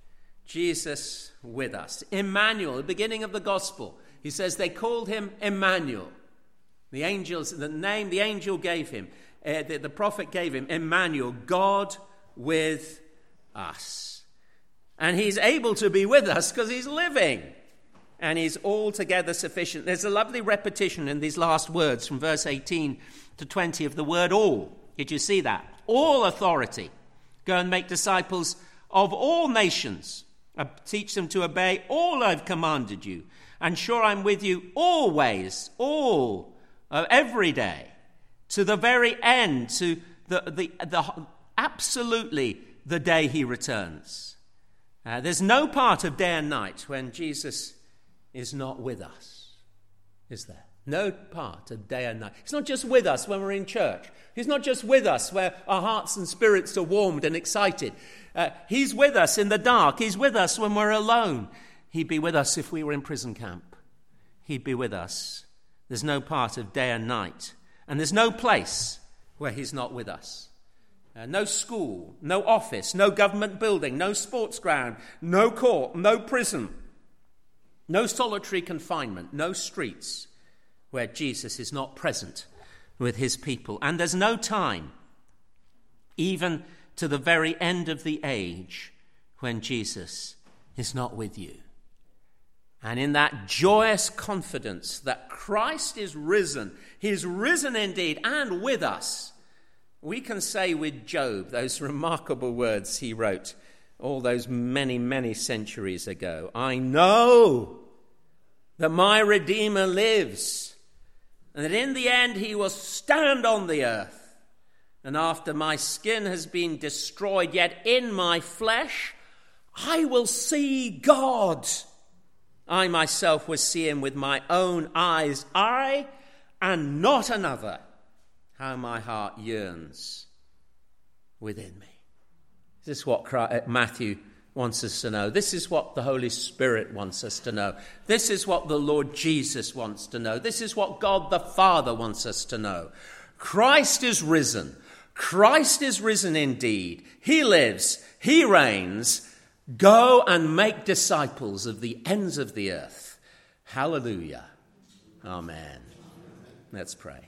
Jesus with us. Emmanuel, the beginning of the gospel. He says they called him Emmanuel. The angels, the name the angel gave him, uh, the, the prophet gave him, Emmanuel, God with us. And he's able to be with us because he's living. And he's altogether sufficient. There's a lovely repetition in these last words from verse eighteen to twenty of the word all. Did you see that? All authority. Go and make disciples of all nations. Uh, teach them to obey all I've commanded you. And sure, I'm with you always, all, uh, every day, to the very end, to the, the, the absolutely the day he returns. Uh, there's no part of day and night when Jesus is not with us, is there? No part of day and night. He's not just with us when we're in church. He's not just with us where our hearts and spirits are warmed and excited. Uh, he's with us in the dark. He's with us when we're alone. He'd be with us if we were in prison camp. He'd be with us. There's no part of day and night. And there's no place where he's not with us. Uh, no school, no office, no government building, no sports ground, no court, no prison, no solitary confinement, no streets where Jesus is not present with his people. And there's no time, even to the very end of the age, when Jesus is not with you. And in that joyous confidence that Christ is risen, he's risen indeed and with us, we can say with Job those remarkable words he wrote all those many, many centuries ago. I know that my Redeemer lives, and that in the end he will stand on the earth. And after my skin has been destroyed, yet in my flesh I will see God. I myself will see him with my own eyes, I and not another. How my heart yearns within me. This is what Matthew wants us to know. This is what the Holy Spirit wants us to know. This is what the Lord Jesus wants to know. This is what God the Father wants us to know. Christ is risen. Christ is risen indeed. He lives. He reigns. Go and make disciples of the ends of the earth. Hallelujah. Amen. Let's pray.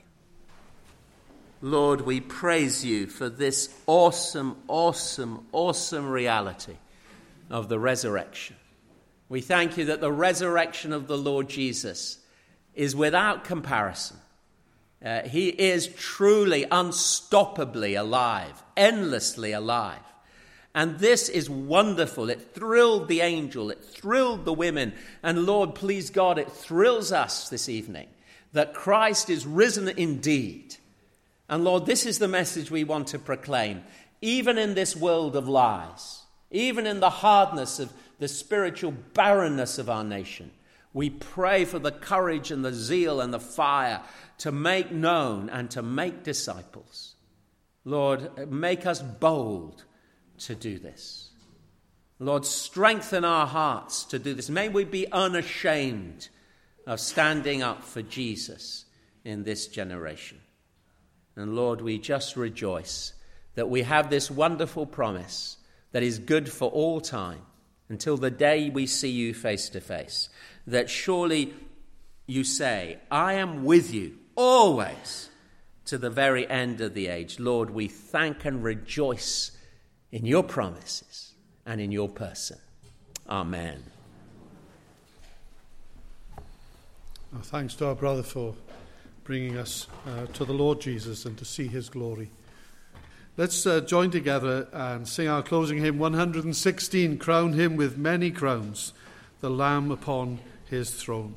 Lord, we praise you for this awesome, awesome, awesome reality of the resurrection. We thank you that the resurrection of the Lord Jesus is without comparison. Uh, he is truly, unstoppably alive, endlessly alive. And this is wonderful. It thrilled the angel. It thrilled the women. And Lord, please God, it thrills us this evening that Christ is risen indeed. And Lord, this is the message we want to proclaim, even in this world of lies, even in the hardness of the spiritual barrenness of our nation. We pray for the courage and the zeal and the fire to make known and to make disciples. Lord, make us bold to do this. Lord, strengthen our hearts to do this. May we be unashamed of standing up for Jesus in this generation. And Lord, we just rejoice that we have this wonderful promise that is good for all time until the day we see you face to face. That surely you say, I am with you always to the very end of the age. Lord, we thank and rejoice in your promises and in your person. Amen. Well, thanks to our brother for bringing us uh, to the Lord Jesus and to see his glory. Let's uh, join together and sing our closing hymn one hundred sixteen, Crown him with many crowns, the Lamb upon his throne.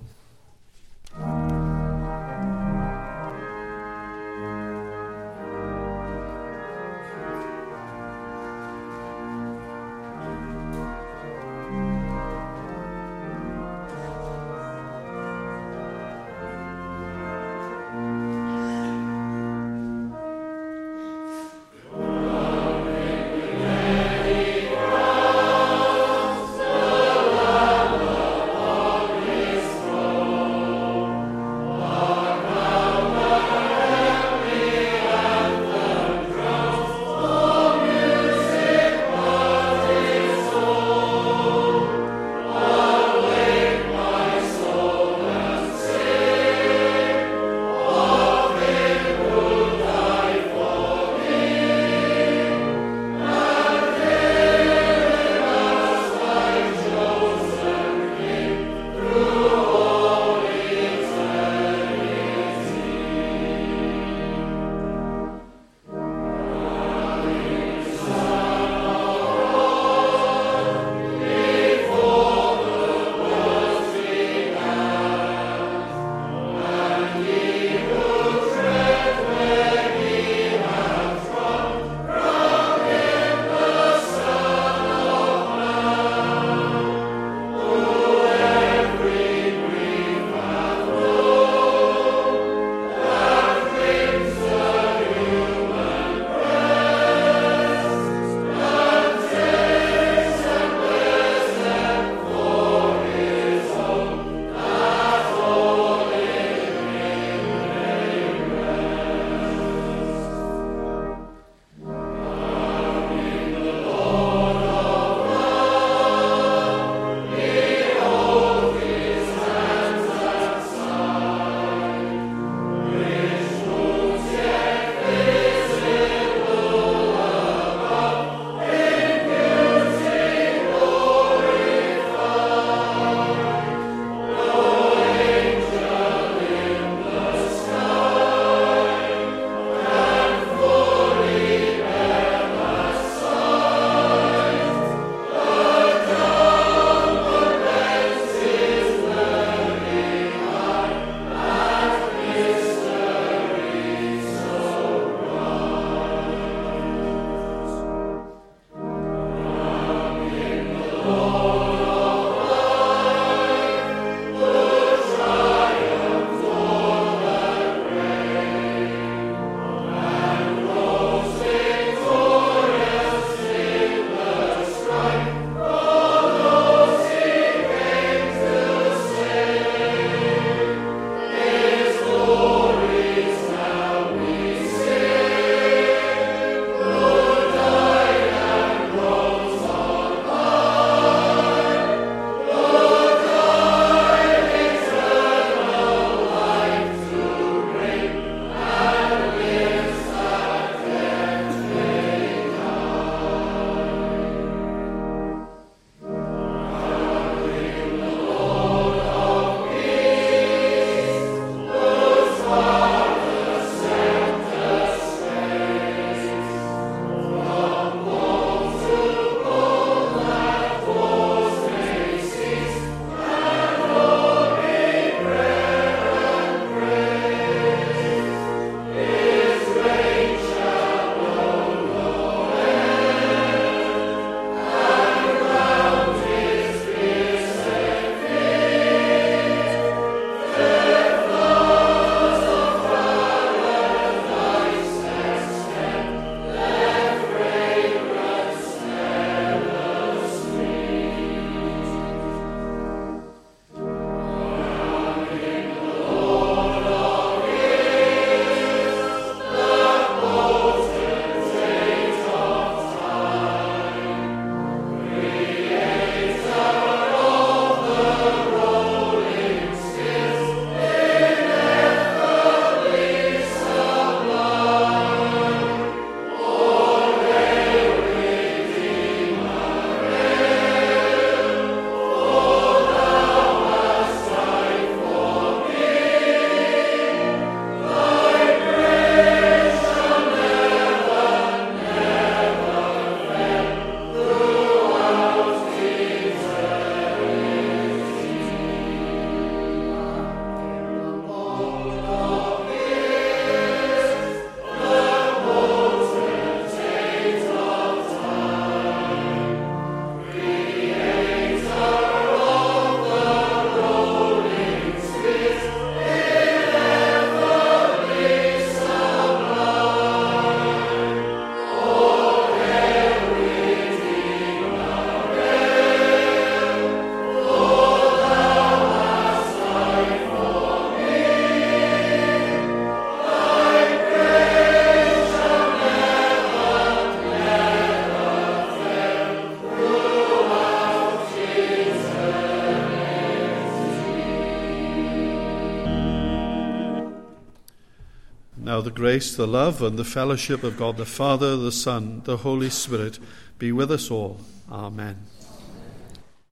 Now the grace, the love, and the fellowship of God the Father, the Son, the Holy Spirit be with us all. Amen.